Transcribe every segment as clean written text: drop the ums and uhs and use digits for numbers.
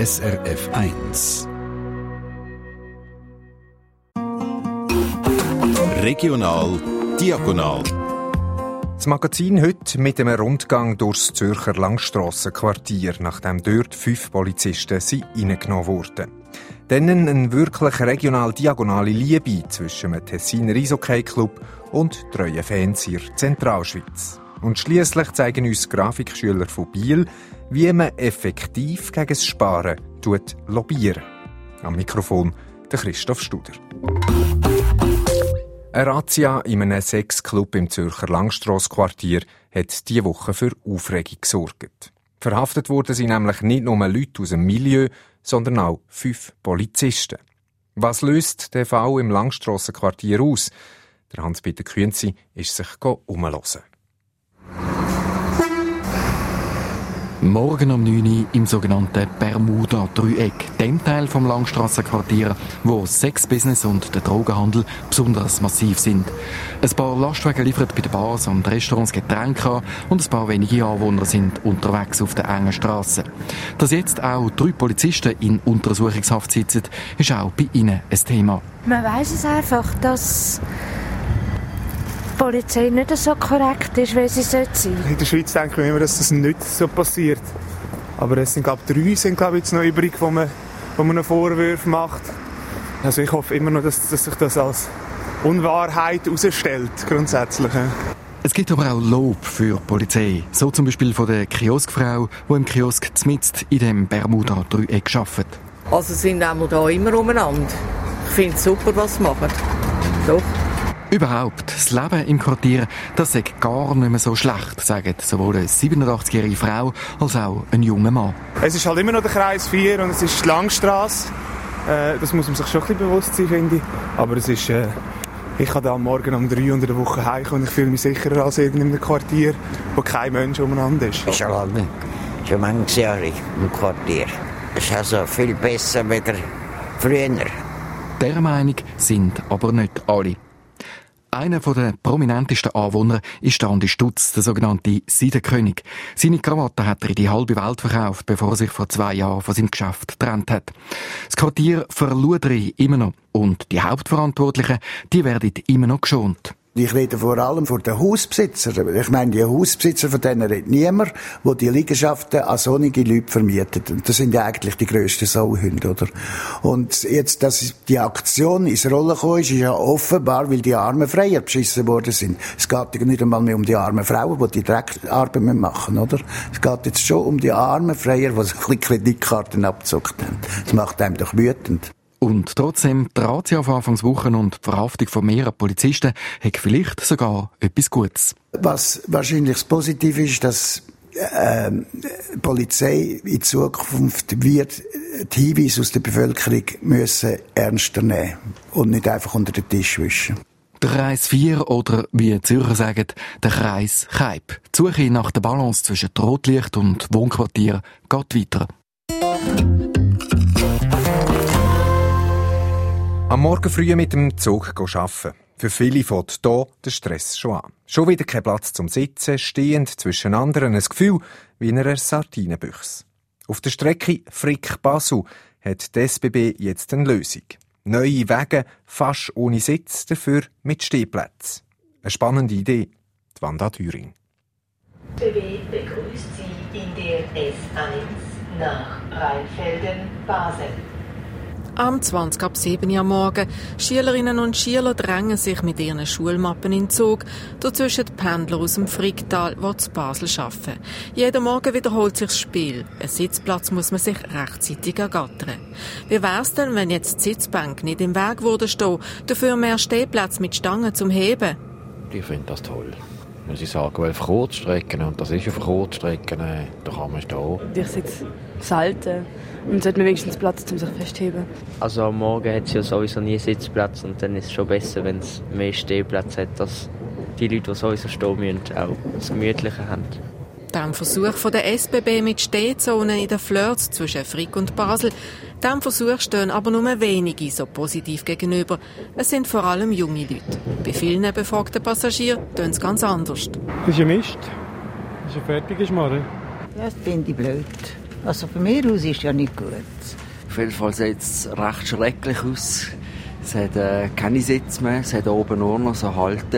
SRF 1. Regional diagonal. Das Magazin heute mit einem Rundgang durchs Zürcher Langstrassenquartier, nachdem dort 5 Polizisten reingenommen wurden. Denen eine wirklich regional diagonale Liebe zwischen einem Tessiner Eishockey-Club und treuen Fans in der Zentralschweiz. Und schliesslich zeigen uns Grafikschüler von Biel, wie man effektiv gegen das Sparen lobbyieren. Am Mikrofon der Christoph Studer. Eine Razzia in einem Sexclub im Zürcher Langstrassquartier hat diese Woche für Aufregung gesorgt. Verhaftet wurden sie nämlich nicht nur Leute aus dem Milieu, sondern auch 5 Polizisten. Was löst der Fall im Langstrassenquartier aus? Der Hans-Peter Künzi ist sich umhören. Morgen um 9 Uhr im sogenannten Bermuda-Dreieck, dem Teil vom Langstrassenquartier, wo das Sexbusiness und der Drogenhandel besonders massiv sind. Ein paar Lastwagen liefern bei den Bars und Restaurants Getränke an und ein paar wenige Anwohner sind unterwegs auf der engen Strasse. Dass jetzt auch 3 Polizisten in Untersuchungshaft sitzen, ist auch bei ihnen ein Thema. Man weiss es einfach, dass die Polizei nicht so korrekt ist, wie sie sein sollte. In der Schweiz denken wir immer, dass das nicht so passiert. Aber es sind, glaube ich, 3 sind, jetzt noch übrig, wo man einen Vorwurf macht. Also ich hoffe immer noch, dass sich das als Unwahrheit herausstellt, grundsätzlich. Es gibt aber auch Lob für die Polizei. So zum Beispiel von der Kioskfrau, die im Kiosk mitten in dem Bermuda-Dreieck arbeitet. Also sind auch da immer umeinander. Ich finde es super, was sie machen. Doch. Überhaupt, das Leben im Quartier, das sei gar nicht mehr so schlecht, sagen sowohl eine 87-jährige Frau als auch ein junger Mann. Es ist halt immer noch der Kreis 4 und es ist die Langstrasse. Das muss man sich schon ein bisschen bewusst sein, finde ich. Aber es ist, ich kann da am Morgen um 3 unter der Woche heimkommen und ich fühle mich sicherer als in einem Quartier, wo kein Mensch umeinander ist. Ich bin schon manches Jahre im Quartier. Es ist also viel besser als früher. Dieser Meinung sind aber nicht alle. Einer der prominentesten Anwohner ist Andi Stutz, der sogenannte Seidenkönig. Seine Krawatte hat er in die halbe Welt verkauft, bevor er sich vor 2 Jahren von seinem Geschäft getrennt hat. Das Quartier verludere immer noch. Und die Hauptverantwortlichen, die werden immer noch geschont. Ich rede vor allem von den Hausbesitzern. Ich meine, die Hausbesitzer, von denen redet niemand, die die Liegenschaften an sonnige Leute vermieten. Und das sind ja eigentlich die grössten Sauhunde, oder? Und jetzt, dass die Aktion ins Rollen gekommen ist ja offenbar, weil die armen Freier beschissen worden sind. Es geht ja nicht einmal mehr um die armen Frauen, die Dreckarbeit machen, oder? Es geht jetzt schon um die armen Freier, die so ein bisschen Kreditkarten abgezockt haben. Das macht einem doch wütend. Und trotzdem, die Razzia auf Anfangswochen und die Verhaftung von mehreren Polizisten hat vielleicht sogar etwas Gutes. Was wahrscheinlich das Positive ist, dass die Polizei in Zukunft wird die Hinweise aus der Bevölkerung müssen ernster nehmen und nicht einfach unter den Tisch wischen. Der Kreis 4 oder, wie die Zürcher sagen, der Kreis Keib. Die Suche nach der Balance zwischen Rotlicht und Wohnquartier geht weiter. Am Morgen früh mit dem Zug arbeiten. Für viele fängt hier der Stress schon an. Schon wieder kein Platz zum Sitzen, stehend zwischen anderen ein Gefühl wie in einer Sardinenbüchse. Auf der Strecke Frick-Basel hat die SBB jetzt eine Lösung. Neue Wege, fast ohne Sitz, dafür mit Stehplätzen. Eine spannende Idee. Die Wanda Thüring. BB begrüßt Sie in der S1 nach Rheinfelden-Basel. Am 7 Uhr am Morgen. Schülerinnen und Schüler drängen sich mit ihren Schulmappen in den Zug, dazwischen die Pendler aus dem Fricktal, die zu Basel arbeiten. Jeden Morgen wiederholt sich das Spiel. Einen Sitzplatz muss man sich rechtzeitig ergattern. Wie wär's denn, wenn jetzt die Sitzbank nicht im Weg würde stehen, dafür mehr Stehplätze mit Stangen zum Heben? Ich finde das toll. Muss ich sagen, weil auf Kurzstrecken, und das ist auf Kurzstrecken, da kann man stehen. Ich sitze selten und sollte mir wenigstens Platz, um sich festheben. Also am Morgen hat es ja sowieso nie Sitzplatz und dann ist es schon besser, wenn es mehr Stehplätze hat, dass die Leute, die sowieso stehen müssen, auch das Gemütliche haben. Dem Versuch von der SBB mit Stehzonen in den Flirts zwischen Frick und Basel, dem Versuch stehen aber nur wenige so positiv gegenüber. Es sind vor allem junge Leute. Bei vielen befragten Passagieren tun es ganz anders. Das ist ja Mist. Das ist ein fertiger Schmarrn. Ja, das finde ich blöd. Also von mir aus ist ja nicht gut. Auf jeden Fall sieht es recht schrecklich aus. Es hat keine Sitze mehr, es hat oben nur noch so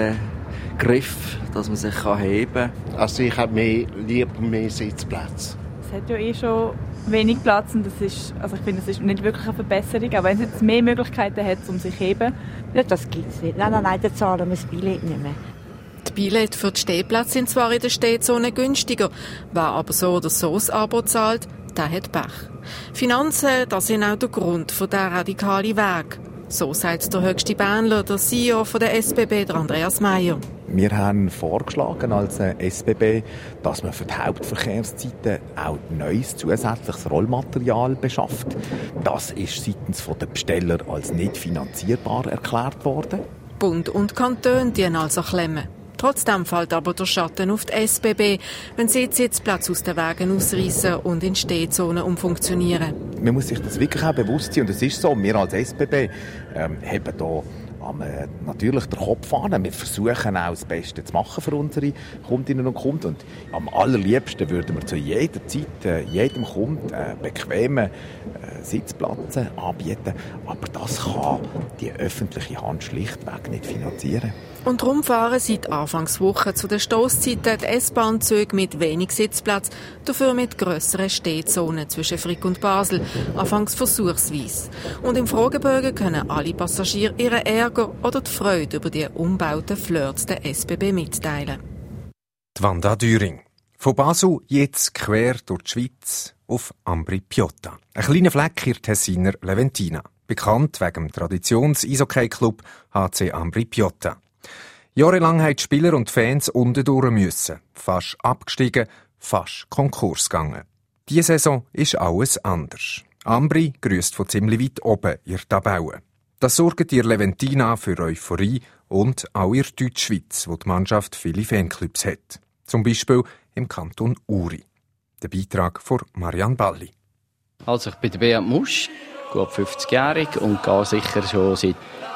Haltegriff, dass man sich heben kann. Also ich habe lieber mehr Sitzplätze. Es hat ja schon wenig Platz und das ist, also ich finde, das ist nicht wirklich eine Verbesserung. Aber wenn es jetzt mehr Möglichkeiten hat, um sich zu heben... Ja, das gibt es nicht. Nein, dann zahlen wir das Billett nicht mehr. Die Billette für die Stehplätze sind zwar in der Stehzone günstiger, wer aber so oder so das Abo zahlt, der hat Pech. Finanzen, das sind auch der Grund für diesen radikalen Weg. So sagt der höchste Bernler, der CEO von der SBB, der Andreas Meier. Wir haben vorgeschlagen als SBB, dass man für die Hauptverkehrszeiten auch neues zusätzliches Rollmaterial beschafft. Das ist seitens der Besteller als nicht finanzierbar erklärt worden. Bund und Kantone dienen also klemmen. Trotzdem fällt aber der Schatten auf die SBB, wenn sie die Sitzplätze aus den Wegen ausreißen und in Stehzonen umfunktionieren. Man muss sich das wirklich auch bewusst sein. Und es ist so, wir als SBB haben hier natürlich den Kopf an. Wir versuchen auch das Beste zu machen für unsere Kundinnen und Kunden. Und am allerliebsten würden wir zu jeder Zeit jedem Kunden bequeme Sitzplatz anbieten. Aber das kann die öffentliche Hand schlichtweg nicht finanzieren. Und darum fahren seit Anfangswoche zu den Stosszeiten die S-Bahn-Züge mit wenig Sitzplatz, dafür mit grösseren Stehzonen zwischen Frick und Basel, anfangs versuchsweise. Und im Fragebogen können alle Passagiere ihren Ärger oder die Freude über die umbauten Flirts der SBB mitteilen. Die Wanda Düring. Von Basel jetzt quer durch die Schweiz auf Ambri Piotta. Ein kleiner Fleck in der Tessiner Leventina. Bekannt wegen dem Traditions-Eishockey-Club HC Ambri Piotta. Jahrelang haben die Spieler und Fans unten durch müssen. Fast abgestiegen, fast Konkurs gegangen. Diese Saison ist alles anders. Ambri grüsst von ziemlich weit oben in der Tabelle. Das sorgt ihr Leventina für Euphorie und auch in der Deutschschweiz, wo die Mannschaft viele Fanclubs hat. Zum Beispiel im Kanton Uri. Der Beitrag von Marianne Balli. Also ich bin der Beat Musch, gut 50-jährig und gehe sicher schon seit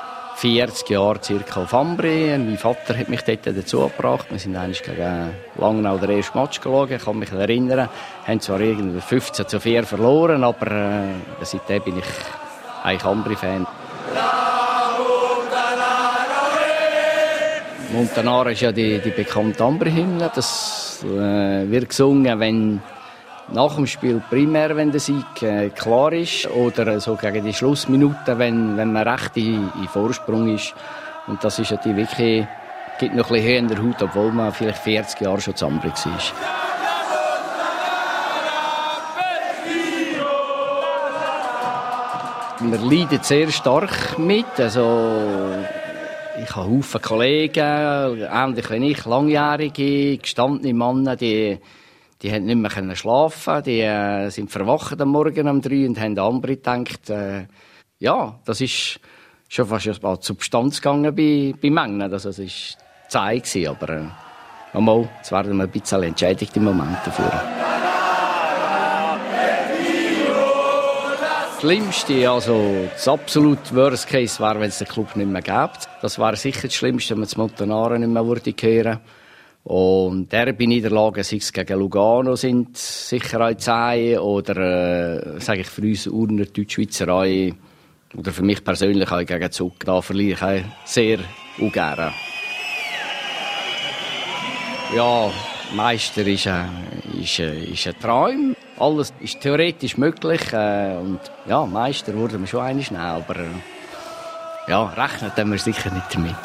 40 Jahren circa auf Ambri. Mein Vater hat mich dort dazu gebracht. Wir sind eigentlich gegen Langnau den ersten Match geschaut. Ich kann mich erinnern, wir haben zwar irgendwie 15-4 verloren, aber seitdem bin ich eigentlich Ambri-Fan. Montanara ist ja die bekannte Ambri-Hymne. Das wird gesungen, wenn nach dem Spiel primär, wenn der Sieg klar ist, oder so gegen die Schlussminuten, wenn man recht in Vorsprung ist. Und das ist natürlich wirklich, gibt noch ein bisschen Höhe in der Haut, obwohl man vielleicht 40 Jahre schon zu Ambri war. Wir leiden sehr stark mit. Also, ich habe viele Kollegen, ähnlich wie ich, langjährige, gestandene Männer, die haben nicht mehr schlafen, die sind verwacht am Morgen um 3 und haben an Ambri gedacht. Ja, das ist schon fast eine Substanz gegangen bei Mengen. Also, das war Zeit, aber einmal, jetzt werden wir ein bisschen entschädigt im Moment dafür. Das Schlimmste, also das absolute Worst Case wäre, wenn es den Club nicht mehr gibt. Das wäre sicher das Schlimmste, wenn wir das Montanara nicht mehr hören würde. Und Derby-Niederlagen, sei es gegen Lugano, sind sicher auch 10 oder, sage ich für uns, Urner Deutschschweizerei oder für mich persönlich auch gegen Zug. Da verliere ich auch sehr ungern. Ja, Meister ist ein Traum. Alles ist theoretisch möglich. Und ja, Meister wurden wir schon einmal schnell, aber ja, rechnen können wir sicher nicht damit.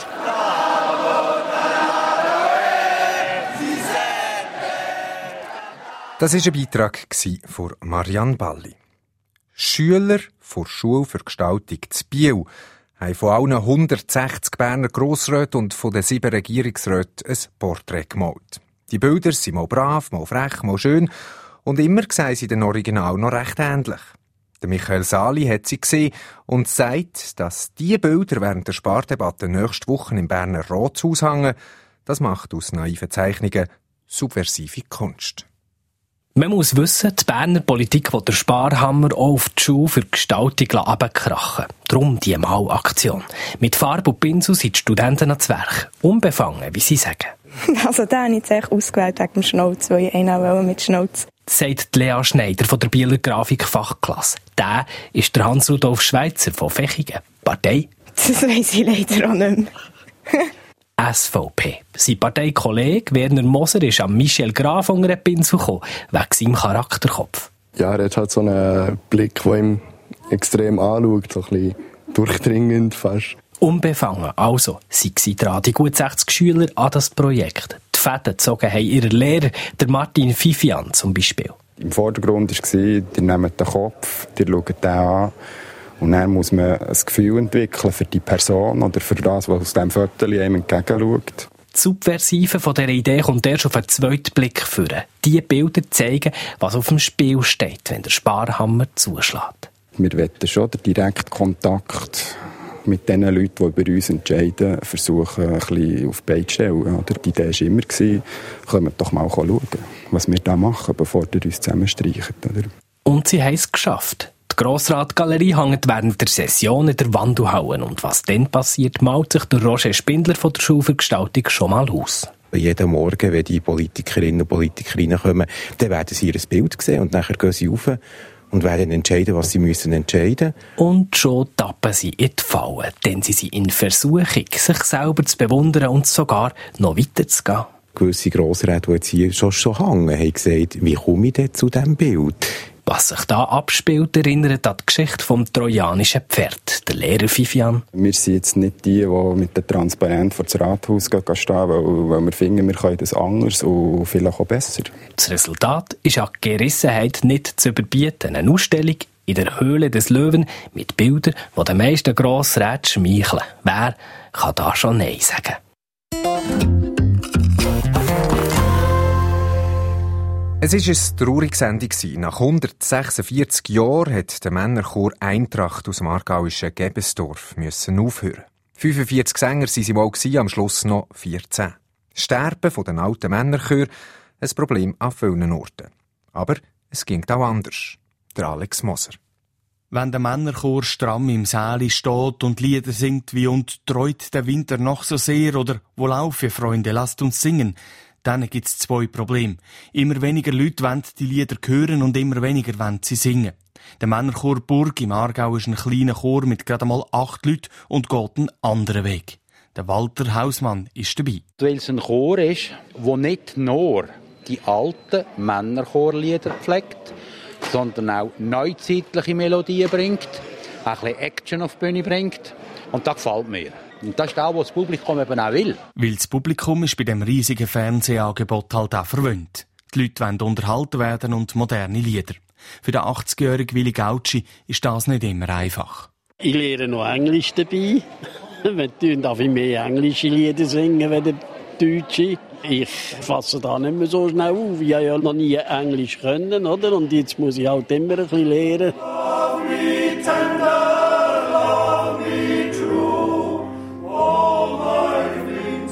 Das war ein Beitrag von Marianne Balli. Schüler der Schule für Gestaltung zu Biel haben von allen 160 Berner Grossräten und von den 7 Regierungsräten ein Porträt gemalt. Die Bilder sind mal brav, mal frech, mal schön und immer sehen sie den Original noch recht ähnlich. Der Michael Sali hat sie gesehen und sagt, dass diese Bilder während der Spardebatte nächste Woche im Berner Ratshaus hängen. Das macht aus naiven Zeichnungen subversive Kunst. Man muss wissen, die Berner Politik will den Sparhammer auch auf die Schule für Gestaltung herunterkrachen. Darum die Malaktion. Mit Farbe und Pinsel sind die Studenten ans Werk. Unbefangen, wie sie sagen. Also den habe ich jetzt ausgewählt wegen dem Schnauz, weil ich einen auch mit Schnauz sagt Lea Schneider von der Bieler Grafikfachklasse. Der ist der Hans-Rudolf Schweizer von Vechigen. Partei? Das weiss ich leider auch nicht mehr. SVP. Sein Parteikollege Werner Moser ist an Michel Graf unter den Pinsel gekommen, wegen seinem Charakterkopf. Ja, er hat halt so einen Blick, der ihm extrem anschaut, so ein bisschen durchdringend fast. Unbefangen, also, sie dran die gut 60 Schüler an das Projekt. Die Fäden gezogen haben ihre Lehrer, der Martin Fifian zum Beispiel. Im Vordergrund war, ihr nehmt den Kopf, ihr schaut den an und dann muss man ein Gefühl entwickeln für die Person oder für das, was aus diesem Foto einem entgegenschaut. Die Subversive von dieser Idee kommt erst auf einen zweiten Blick führen. Diese Bilder zeigen, was auf dem Spiel steht, wenn der Sparhammer zuschlägt. Wir wollen schon den direkten Kontakt mit den Leuten, die über uns entscheiden, versuchen, ein bisschen auf die Beine zu stellen. Die Idee war immer, kommt doch mal schauen, was wir da machen, bevor ihr uns zusammenstreichen. Und sie haben es geschafft. Die Grossratgalerie hängt während der Session in der Wandelhalle. Und was dann passiert, malt sich der Roger Spindler von der Schule für Gestaltung schon mal aus. Jeden Morgen, wenn die Politikerinnen und Politiker reinkommen, dann werden sie ihr Bild sehen und nachher gehen sie rauf und werden entscheiden, was sie müssen entscheiden. Und schon tappen sie in die Falle, denn sie sind in Versuchung, sich selber zu bewundern und sogar noch weiterzugehen. Gewisse Grossräte, die jetzt hier schon hängen, haben gesagt, wie komme ich denn zu diesem Bild? Was sich da abspielt, erinnert an die Geschichte vom trojanischen Pferd, der Lehrer Fifian. Wir sind jetzt nicht die mit dem Transparent vor das Rathaus stehen, weil wir finden, wir können das anders und vielleicht auch besser. Das Resultat ist an Gerissenheit nicht zu überbieten. Eine Ausstellung in der Höhle des Löwen mit Bildern, die den meisten Grossräten schmeicheln. Wer kann da schon Nein sagen? Es war ein trauriges Ende. Nach 146 Jahren hat der Männerchor Eintracht aus dem aargauischen Gebensdorf aufhören. 45 Sänger waren sie mal, am Schluss noch 14. Sterben von den alten Männerchören, ein Problem an vielen Orten. Aber es ging auch anders. Der Alex Moser. Wenn der Männerchor stramm im Säli steht und Lieder singt wie «Und treut der Winter noch so sehr» oder «Wo laufe, Freunde, lasst uns singen», dann gibt's zwei Probleme. Immer weniger Leute wollen die Lieder hören und immer weniger wollen sie singen. Der Männerchor Burg im Aargau ist ein kleiner Chor mit gerade mal 8 Leuten und geht einen anderen Weg. Der Walter Hausmann ist dabei. Weil es ein Chor ist, der nicht nur die alten Männerchorlieder pflegt, sondern auch neuzeitliche Melodien bringt, ein bisschen Action auf die Bühne bringt. Und das gefällt mir. Und das ist auch, was das Publikum eben auch will. Weil das Publikum ist bei dem riesigen Fernsehangebot halt auch verwöhnt. Die Leute wollen unterhalten werden und moderne Lieder. Für den 80-jährigen Willi Gautschi ist das nicht immer einfach. Ich lerne noch Englisch dabei. Wir darf ich mehr englische Lieder singen als deutsche. Ich fasse da nicht mehr so schnell auf. Ich habe ja noch nie Englisch können, oder? Und jetzt muss ich halt immer ein bisschen lernen. Love me tender, love me true, all my dreams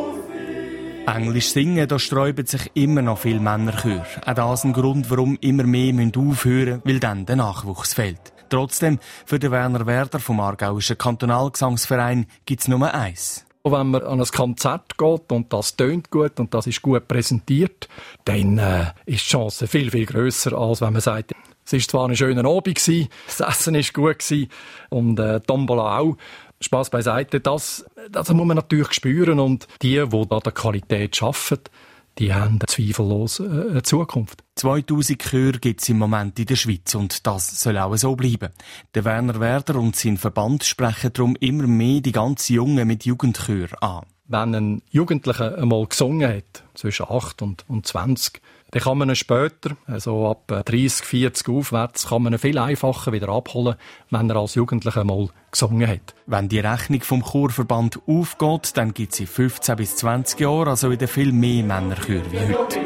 fulfill. Englisch singen, da sträuben sich immer noch viele Männerchöre. Auch das ist ein Grund, warum immer mehr aufhören müssen, weil dann der Nachwuchs fehlt. Trotzdem, für den Werner Werder vom Aargauischen Kantonalgesangsverein gibt es nur eins. Wenn man an ein Konzert geht und das tönt gut und das ist gut präsentiert, dann ist die Chance viel, viel grösser, als wenn man sagt, es war zwar ein schöner Abend gewesen, das Essen war gut gewesen und Tombola auch. Spass beiseite, das muss man natürlich spüren und die an der Qualität arbeiten, die haben zweifellos eine Zukunft. 2000 Chöre gibt es im Moment in der Schweiz und das soll auch so bleiben. Der Werner Werder und sein Verband sprechen darum immer mehr die ganz Jungen mit Jugendchören an. Wenn ein Jugendlicher einmal gesungen hat, zwischen 8 und 20, dann kann man ihn später, also ab 30, 40 aufwärts, kann man ihn viel einfacher wieder abholen, wenn er als Jugendlicher einmal gesungen hat. Wenn die Rechnung vom Chorverband aufgeht, dann gibt es in 15 bis 20 Jahren also wieder viel mehr Männerchöre wie heute.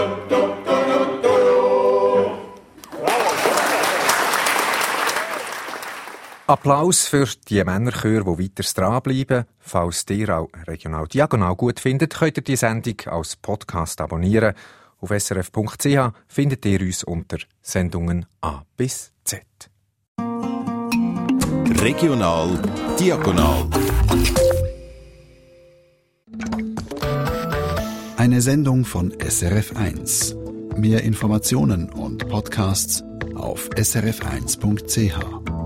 Applaus für die Männerchöre, die weiter dranbleiben. Falls ihr auch Regional Diagonal gut findet, könnt ihr die Sendung als Podcast abonnieren. Auf srf.ch findet ihr uns unter Sendungen A bis Z. Regional Diagonal. Eine Sendung von SRF 1. Mehr Informationen und Podcasts auf srf1.ch.